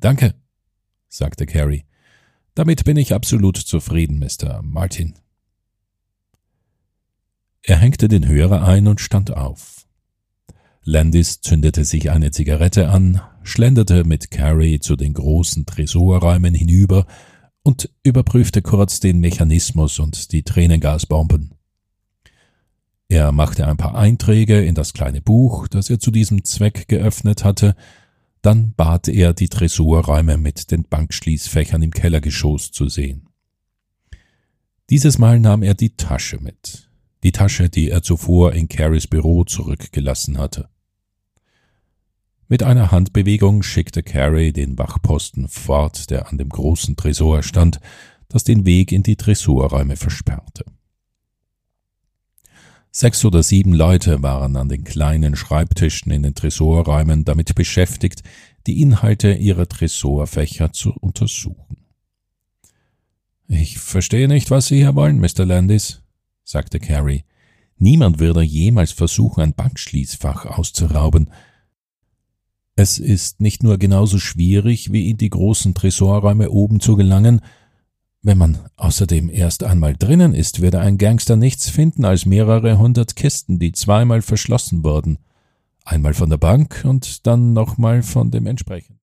»Danke«, sagte Carey. »Damit bin ich absolut zufrieden, Mr. Martin.« Er hängte den Hörer ein und stand auf. Landis zündete sich eine Zigarette an, schlenderte mit Carey zu den großen Tresorräumen hinüber und überprüfte kurz den Mechanismus und die Tränengasbomben. Er machte ein paar Einträge in das kleine Buch, das er zu diesem Zweck geöffnet hatte. Dann bat er, die Tresorräume mit den Bankschließfächern im Kellergeschoss zu sehen. Dieses Mal nahm er die Tasche mit, die Tasche, die er zuvor in Careys Büro zurückgelassen hatte. Mit einer Handbewegung schickte Carey den Wachposten fort, der an dem großen Tresor stand, das den Weg in die Tresorräume versperrte. 6 oder 7 Leute waren an den kleinen Schreibtischen in den Tresorräumen damit beschäftigt, die Inhalte ihrer Tresorfächer zu untersuchen. »Ich verstehe nicht, was Sie hier wollen, Mr. Landis«, sagte Carey. »Niemand würde jemals versuchen, ein Bankschließfach auszurauben. Es ist nicht nur genauso schwierig, wie in die großen Tresorräume oben zu gelangen. Wenn man außerdem erst einmal drinnen ist, würde ein Gangster nichts finden als mehrere 100 Kisten, die zweimal verschlossen wurden. Einmal von der Bank und dann nochmal von dem entsprechenden.«